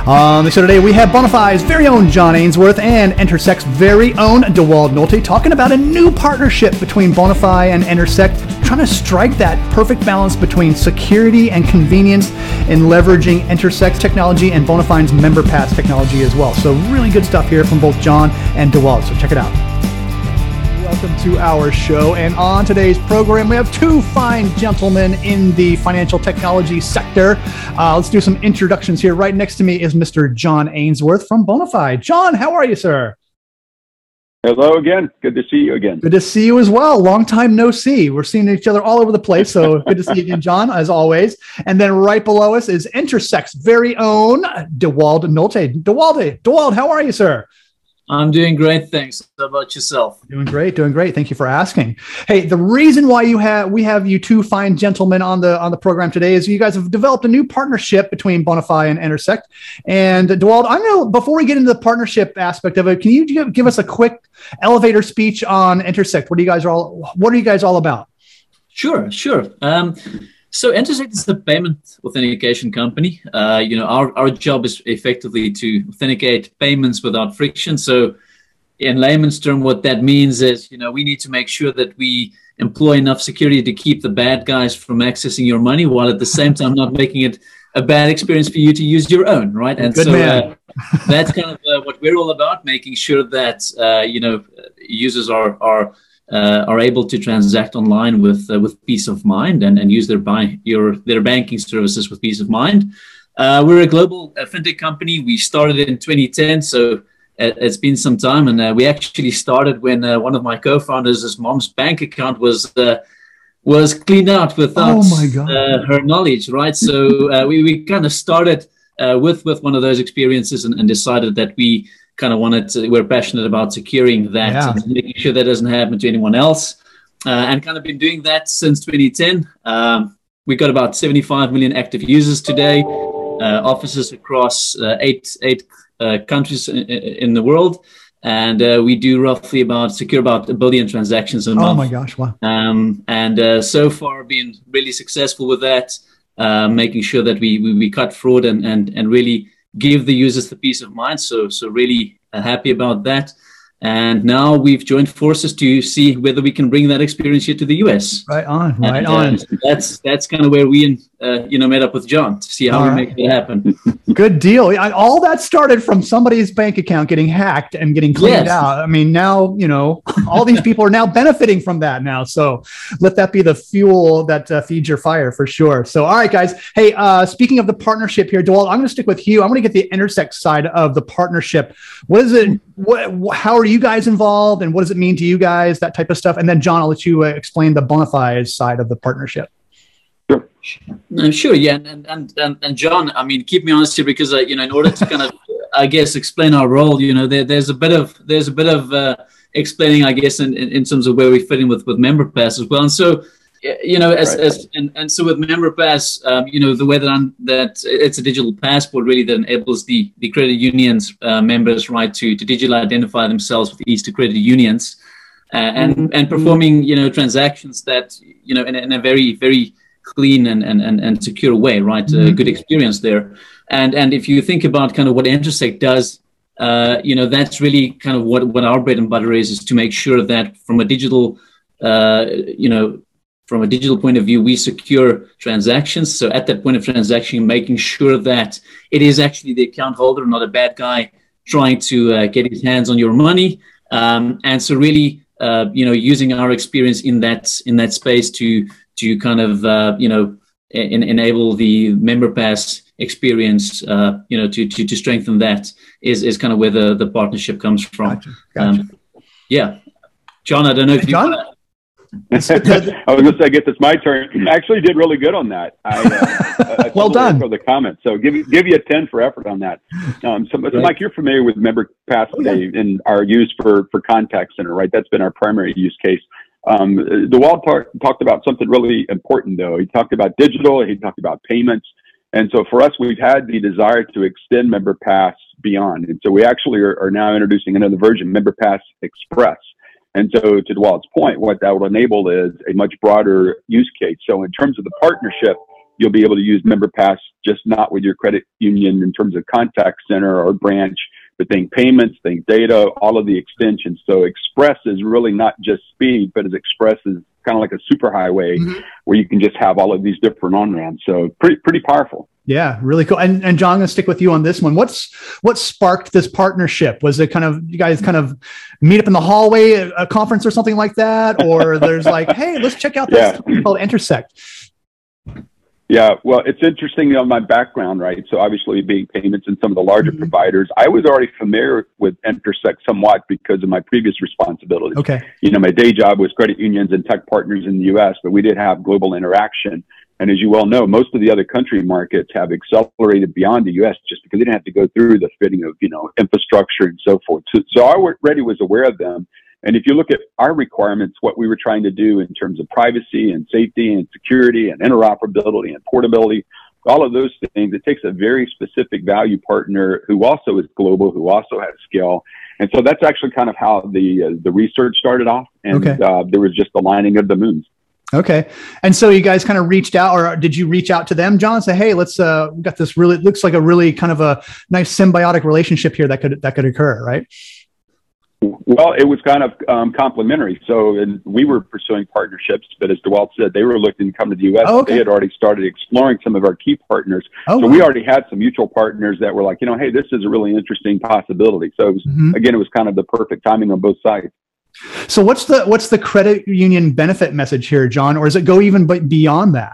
On the show today, we have Bonafy's very own John Ainsworth and Intersect's very own Dewald Nolte talking about a new partnership between Bonafy and Intersect, trying to strike that perfect balance between security and convenience in leveraging Intersect's technology and Bonafy's MemberPass technology as well. So really good stuff here from both John and Dewald, so check it out. Welcome to our show, and on today's program we have two fine gentlemen in the financial technology sector. Let's do some introductions here. Right next to me is Mr. John Ainsworth from Bonafy. John, how are you, sir? Hello again. Good to see you again. Good to see you as well. Long time no see. We're seeing each other all over the place, so good to see you again, John, as always. And then right below us is Intersect's very own Dewald Nolte. Dewald, how are you, sir? I'm doing great, thanks. How about yourself? Doing great. Thank you for asking. Hey, the reason why we have you two fine gentlemen on the program today is you guys have developed a new partnership between Bonafy and Intersect. And Dewald, I know before we get into the partnership aspect of it, can you give us a quick elevator speech on Intersect? What are you guys all about? Sure. So Intersect is the payment authentication company. Our job is effectively to authenticate payments without friction. So in layman's term, what that means is, we need to make sure that we employ enough security to keep the bad guys from accessing your money, while at the same time not making it a bad experience for you to use your own, right? And good man. That's kind of what we're all about, making sure that users are able to transact online with peace of mind and use their banking services with peace of mind. We're a global fintech company. We started in 2010, so it's been some time. And we actually started when one of my co-founders' mom's bank account was cleaned out without her knowledge, right? So we kind of started with one of those experiences and decided that we kind of we're passionate about securing that and making sure that doesn't happen to anyone else, and kind of been doing that since 2010. We've got about 75 million active users today, offices across eight countries in the world, and we do roughly secure about 1 billion transactions a month. Oh my gosh, wow. And so far been really successful with that, making sure that we cut fraud and really give the users the peace of mind. So really happy about that. And now we've joined forces to see whether we can bring that experience here to the US. Right on. That's kind of where we met up with John to see how we make it happen. Good deal. All that started from somebody's bank account getting hacked and getting cleaned out. I mean, now, all these people are now benefiting from that now. So let that be the fuel that feeds your fire for sure. So, all right, guys. Hey, speaking of the partnership here, Dewald, I'm going to stick with you. I'm going to get the Intersect side of the partnership. What is it? How are you guys involved, and what does it mean to you guys, that type of stuff? And then John, I'll let you explain the Bonafy side of the partnership. Sure, yeah, and John, I mean, keep me honest here, because in order to kind of, I guess, explain our role, there's a bit of explaining, I guess, in terms of where we fit in with MemberPass as well. And so, so with MemberPass, the way that it's a digital passport really that enables the credit unions members right to digitally identify themselves with each to credit unions, and performing transactions that in a very, very clean and secure way, right? Good experience there. And if you think about kind of what Intersect does, that's really kind of what our bread and butter is to make sure that from a digital point of view, we secure transactions. So at that point of transaction, making sure that it is actually the account holder, not a bad guy trying to get his hands on your money. And so really, using our experience in that space to kind of, enable the MemberPass experience, to strengthen that is kind of where the partnership comes from. Gotcha. John, I don't know if you John? I was going to say, I guess it's my turn. I actually did really good on that. I well done for the comment. So give you a 10 for effort on that. So Mike, you're familiar with MemberPass and our use for contact center, right? That's been our primary use case. Dewald talked about something really important, though. He talked about digital. He talked about payments. And so for us, we've had the desire to extend MemberPass beyond. And so we actually are now introducing another version, MemberPass Express. And so to Dewald's point, what that will enable is a much broader use case. So in terms of the partnership, you'll be able to use MemberPass, just not with your credit union in terms of contact center or branch, but think payments, think data, all of the extensions. So Express is really not just speed, but as Express is kind of like a superhighway where you can just have all of these different on-ramps. So pretty powerful. Yeah, really cool. And John, I'm going to stick with you on this one. What sparked this partnership? Was it kind of, you guys kind of meet up in the hallway at a conference or something like that? Or there's like, hey, let's check out this called Intersect. Yeah, well, it's interesting on my background, right? So obviously being payments and some of the larger providers, I was already familiar with Intersect somewhat because of my previous responsibilities. Okay. You know, my day job was credit unions and tech partners in the U.S., but we did have global interaction. And as you well know, most of the other country markets have accelerated beyond the U.S. just because they didn't have to go through the fitting of, infrastructure and so forth. So I already was aware of them. And if you look at our requirements, what we were trying to do in terms of privacy and safety and security and interoperability and portability, all of those things, it takes a very specific value partner who also is global, who also has scale. And so that's actually kind of how the research started off. And there was just the lining of the moons. Okay. And so you guys kind of reached out, or did you reach out to them, John, and say, hey, let's, we got this really, looks like a really kind of a nice symbiotic relationship here that could occur, right? Well, it was kind of complementary. So we were pursuing partnerships, but as DeWalt said, they were looking to come to the U.S. They had already started exploring some of our key partners. We already had some mutual partners that were like, hey, this is a really interesting possibility. So it was, again, it was kind of the perfect timing on both sides. So what's the credit union benefit message here, John? Or does it go even beyond that?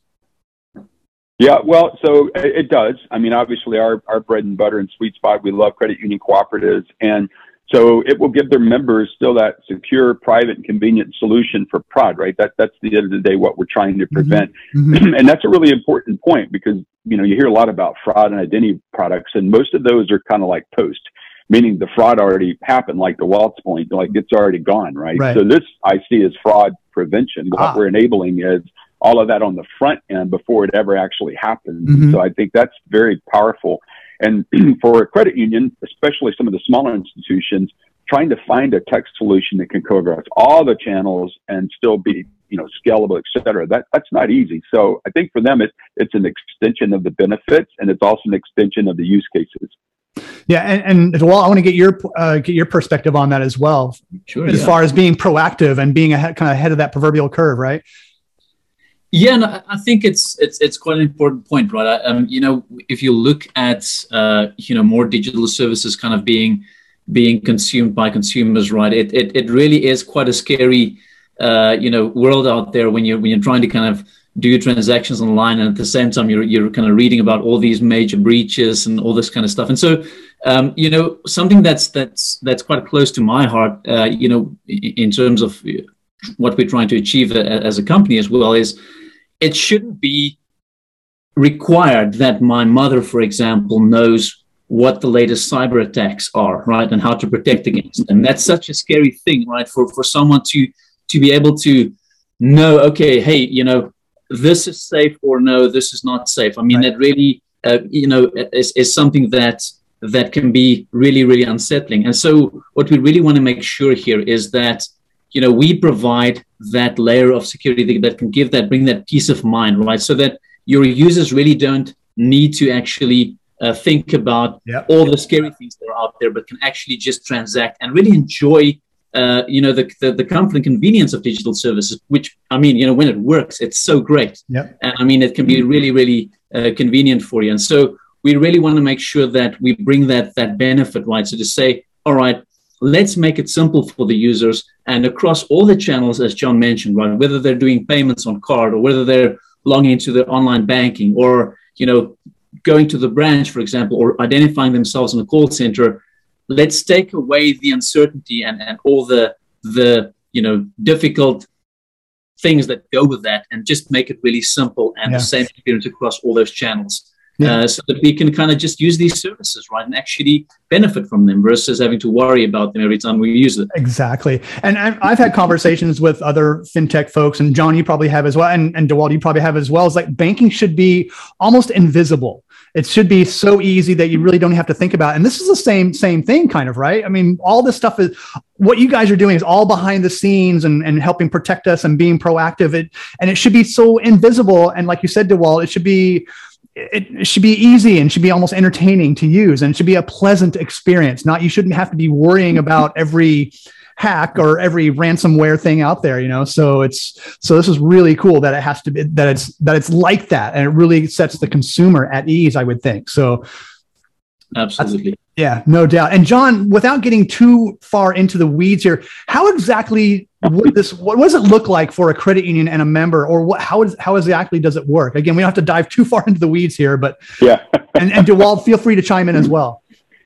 Yeah, well, so it does. I mean, obviously our bread and butter and sweet spot, we love credit union cooperatives. And so it will give their members still that secure, private, and convenient solution for fraud, right? That's the end of the day what we're trying to prevent. And that's a really important point because, you hear a lot about fraud and identity products, and most of those are kind of like post, meaning the fraud already happened, like the Walt's point, like it's already gone, right? So this I see as fraud prevention. What we're enabling is all of that on the front end before it ever actually happens. So I think that's very powerful. And for a credit union, especially some of the smaller institutions, trying to find a tech solution that can cover us all the channels and still be, scalable, et cetera, that's not easy. So I think for them, it's an extension of the benefits, and it's also an extension of the use cases. Yeah, and well, I want to get your perspective on that as well. Sure. As far as being proactive and being kind of ahead of that proverbial curve, right? Yeah, no, I think it's quite an important point, right? If you look at more digital services kind of being consumed by consumers, right? It really is quite a scary world out there when you're trying to kind of do transactions online, and at the same time you're kind of reading about all these major breaches and all this kind of stuff. And so something that's quite close to my heart, in terms of what we're trying to achieve as a company as well, is it shouldn't be required that my mother, for example, knows what the latest cyber attacks are, right, and how to protect against them. That's such a scary thing, right, for someone to be able to know, okay, hey, this is safe, or no, this is not safe. I mean, that really, is something that can be really, really unsettling. And so what we really want to make sure here is that, we provide that layer of security that can bring that peace of mind, right? So that your users really don't need to actually think about all the scary things that are out there, but can actually just transact and really enjoy the comfort and convenience of digital services, which, when it works, it's so great. And it can be really, really convenient for you. And so we really want to make sure that we bring that benefit, right? So to say, all right, let's make it simple for the users and across all the channels, as John mentioned, right? Whether they're doing payments on card, or whether they're logging into their online banking, or, going to the branch, for example, or identifying themselves in a call center. Let's take away the uncertainty and all the difficult things that go with that, and just make it really simple and the same experience across all those channels. So that we can kind of just use these services, right, and actually benefit from them versus having to worry about them every time we use them. Exactly. And I've had conversations with other fintech folks, and John, you probably have as well, and DeWalt, you probably have as well. It's like banking should be almost invisible. it should be so easy that you really don't have to think about it. And this is the same thing kind of, right? I mean, all this stuff is what you guys are doing is all behind the scenes and helping protect us and being proactive. And it should be so invisible. And like you said, DeWalt, it should be easy and should be almost entertaining to use, and it should be a pleasant experience. You shouldn't have to be worrying about every hack or every ransomware thing out there, So this is really cool that it has to be, that it's like that. And it really sets the consumer at ease, I would think. So absolutely. Yeah, no doubt. And John, without getting too far into the weeds here, how exactly what does it look like for a credit union and a member, or how exactly does it work? Again, we don't have to dive too far into the weeds here, but yeah. and DeWalt, feel free to chime in as well.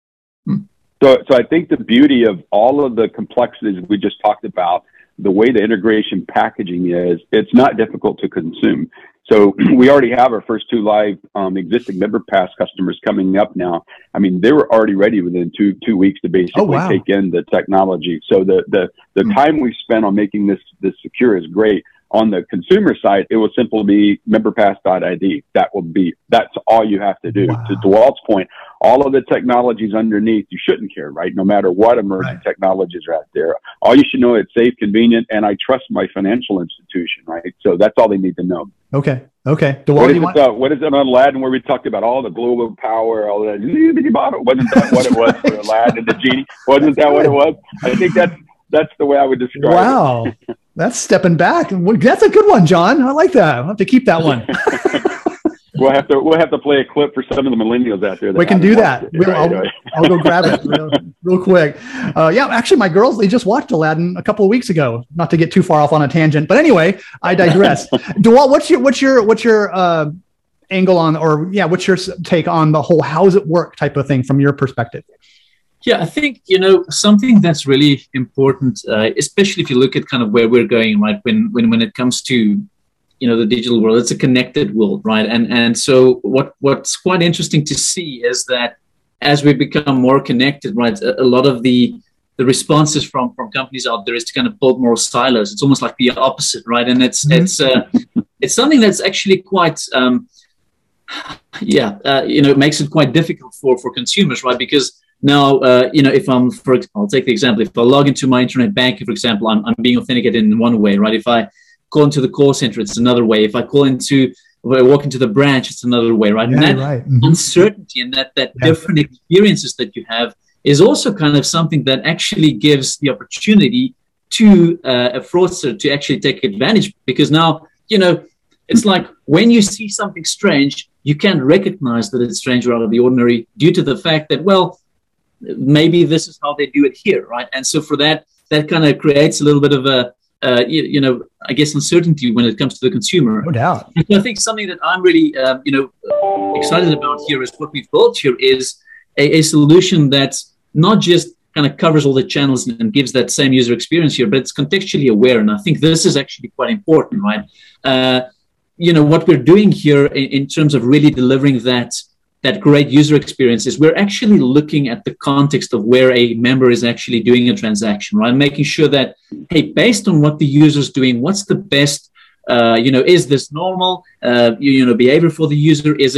So I think the beauty of all of the complexities we just talked about, the way the integration packaging is, it's not difficult to consume. So we already have our first 2 live existing MemberPass customers coming up now. I mean, they were already ready within two weeks to basically take in the technology. So the time we spent on making this secure is great. On the consumer side, it will simply be memberpass.id. That's all you have to do. Wow. To DeWalt's point, all of the technologies underneath, you shouldn't care, right? No matter what emerging technologies are out there. All you should know, it's safe, convenient, and I trust my financial institution, right? So that's all they need to know. Okay. DeWalt, what is it on Aladdin where we talked about all the global power, all that? Wasn't that what it was for Aladdin and the genie? Wasn't that what it was? I think that's the way I would describe it. Wow. That's stepping back. That's a good one, John. I like that. I'll have to keep that one. We'll have to play a clip for some of the millennials out there. We can do that. I'll go grab it real quick. Actually, my girls, they just watched Aladdin a couple of weeks ago. Not to get too far off on a tangent, but anyway, I digress. DeWalt, what's your angle on, what's your take on the whole how's it work type of thing from your perspective? Yeah, I think, something that's really important, especially if you look at kind of where we're going, right? When it comes to, the digital world, it's a connected world, right? And so what's quite interesting to see is that as we become more connected, right, a lot of the responses from companies out there is to kind of build more silos. It's almost like the opposite, right? And it's something that's actually quite, it makes it quite difficult for consumers, right? Because now, if I'll take the example, if I log into my internet banking, for example, I'm being authenticated in one way, right? If I call into the call center, it's another way. If I walk into the branch, it's another way, right? Yeah, and that uncertainty and that different experiences that you have is also kind of something that actually gives the opportunity to a fraudster to actually take advantage, because now, it's like when you see something strange, you can't recognize that it's strange or out of the ordinary due to the fact that, well, maybe this is how they do it here, right? And so for that kind of creates a little bit of a, I guess, uncertainty when it comes to the consumer. No doubt. And so I think something that I'm really, excited about here is what we've built here is a solution that's not just kind of covers all the channels and gives that same user experience here, but it's contextually aware. And I think this is actually quite important, right? What we're doing here in terms of really delivering that great user experience is we're actually looking at the context of where a member is actually doing a transaction, right? Making sure that, hey, based on what the user's doing, what's the best, is this normal, behavior for the user? Is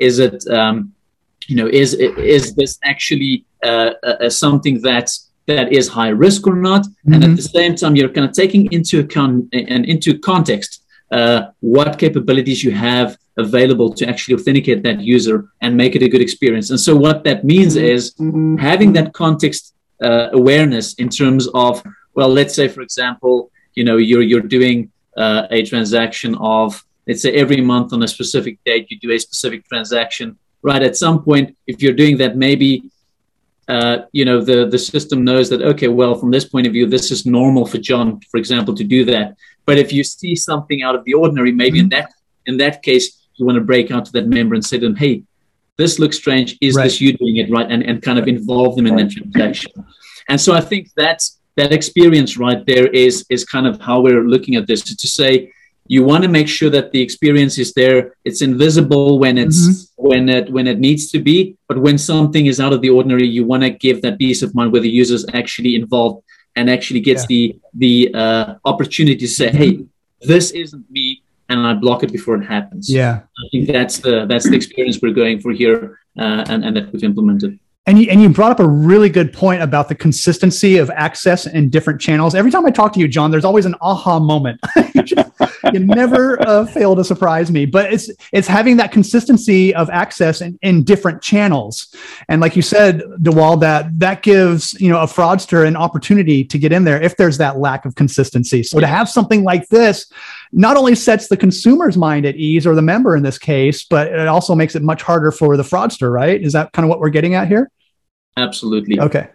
this actually something that is high risk or not? Mm-hmm. And at the same time, you're kind of taking into account and into context what capabilities you have available to actually authenticate that user and make it a good experience. And so what that means is having that context awareness in terms of, well, let's say, for example, you're doing a transaction of, let's say, every month on a specific date, you do a specific transaction, right? At some point, if you're doing that, maybe, the system knows that, okay, well, from this point of view, this is normal for John, for example, to do that. But if you see something out of the ordinary, maybe in that case, you want to break out to that member and say to them, hey, this looks strange. Is this you doing it, right? And kind of involve them in that transaction. And so I think that experience right there is kind of how we're looking at this, to say you want to make sure that the experience is there. It's invisible when when it needs to be, but when something is out of the ordinary, you want to give that peace of mind where the user's actually involved and actually gets the opportunity to say, hey, this isn't me. and I block it before it happens. Yeah. I think that's the experience we're going for here, and that we've implemented. And you brought up a really good point about the consistency of access in different channels. Every time I talk to you, John, there's always an aha moment. You never fail to surprise me. But it's having that consistency of access in different channels. And like you said, Dewald, that gives a fraudster an opportunity to get in there if there's that lack of consistency. So to have something like this not only sets the consumer's mind at ease, or the member in this case, but it also makes it much harder for the fraudster, right? Is that kind of what we're getting at here? Absolutely. Okay.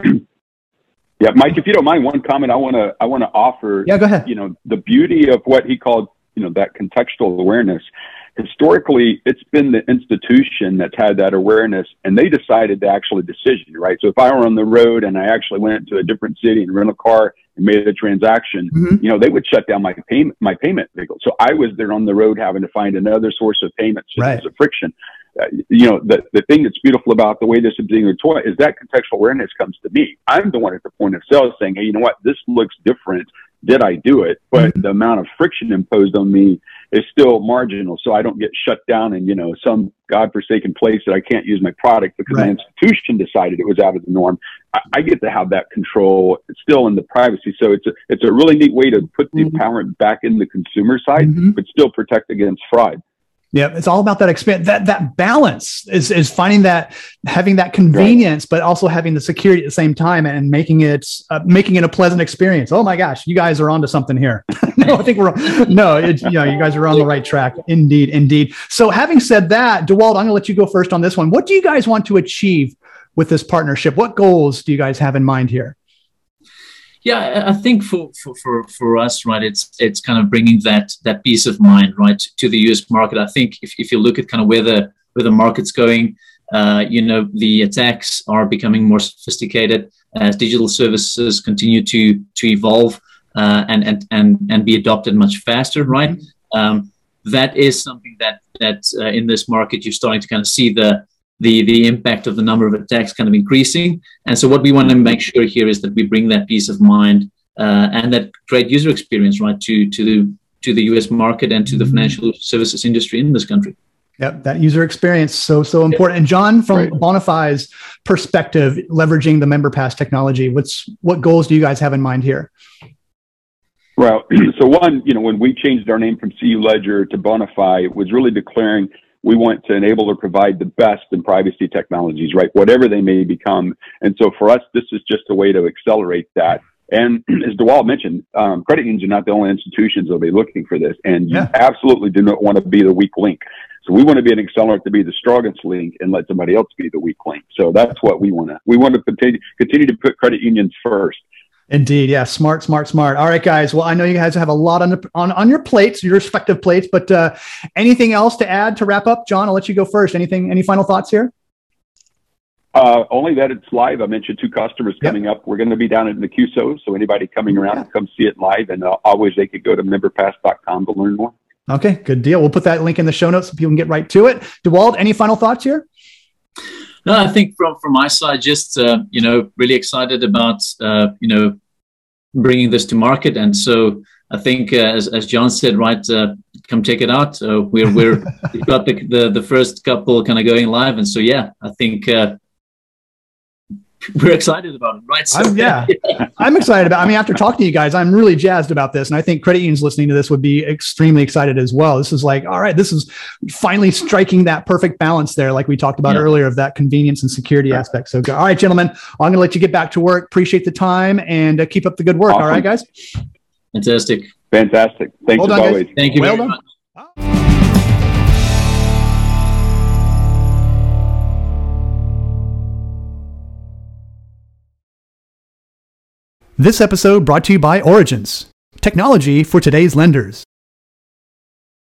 Yeah, Mike, if you don't mind, one comment I want to offer. Yeah, go ahead. The beauty of what he called, that contextual awareness. Historically, it's been the institution that's had that awareness, and they decided the actual decision, right? So if I were on the road and I actually went to a different city and rent a car and made a transaction, they would shut down my payment vehicle. So I was there on the road having to find another source of payment. So there's a friction. The thing that's beautiful about the way this is being deployed is that contextual awareness comes to me. I'm the one at the point of sale saying, hey, you know what? This looks different. Did I do it? But the amount of friction imposed on me is still marginal. So I don't get shut down in, some godforsaken place that I can't use my product because the institution decided it was out of the norm. I get to have that control still in the privacy. So it's a really neat way to put the empowerment back in the consumer side, but still protect against fraud. Yeah, it's all about that experience. That balance is finding having that convenience, but also having the security at the same time, and making it a pleasant experience. Oh my gosh, you guys are onto something here. No, I think you guys are on the right track. Indeed. So having said that, Dewald, I'm going to let you go first on this one. What do you guys want to achieve with this partnership? What goals do you guys have in mind here? Yeah, I think for us, right, it's kind of bringing that peace of mind, right, to the US market. I think if you look at kind of where the market's going, the attacks are becoming more sophisticated as digital services continue to evolve and be adopted much faster, right? That is something that in this market you're starting to kind of see the impact of the number of attacks kind of increasing. And so what we want to make sure here is that we bring that peace of mind and that great user experience, right, to the US market and to the financial services industry in this country. Yep, that user experience, so important. And John, from Bonafy's perspective, leveraging the MemberPass technology, what goals do you guys have in mind here? Well, so one, when we changed our name from CU Ledger to Bonafy, it was really declaring we want to enable or provide the best in privacy technologies, right? Whatever they may become. And so for us, this is just a way to accelerate that. And as Dewald mentioned, credit unions are not the only institutions that will be looking for this. And you absolutely do not want to be the weak link. So we want to be an accelerant to be the strongest link and let somebody else be the weak link. So that's what we want to. We want to continue to put credit unions first. Indeed. Yeah. Smart. All right, guys. Well, I know you guys have a lot on your plates, your respective plates, but anything else to add to wrap up? John, I'll let you go first. Any final thoughts here? Only that it's live. I mentioned 2 customers coming up. We're going to be down in the QSO. So anybody coming around, come see it live. And always they could go to memberpass.com to learn more. Okay. Good deal. We'll put that link in the show notes so people can get right to it. Dewald, any final thoughts here? No, I think from my side, just, really excited about, bringing this to market. And so I think, as John said, right, come check it out. We've got the first couple kind of going live. And so, I think we're excited about it, right? So, I'm excited about it. I mean, after talking to you guys, I'm really jazzed about this. And I think credit unions listening to this would be extremely excited as well. This is like, all right, this is finally striking that perfect balance there, like we talked about earlier, of that convenience and security aspect. So, all right, gentlemen, I'm going to let you get back to work. Appreciate the time and keep up the good work. Awesome. All right, guys? Fantastic. Thanks as always. Guys. Thank you very much. This episode brought to you by Origence, technology for today's lenders.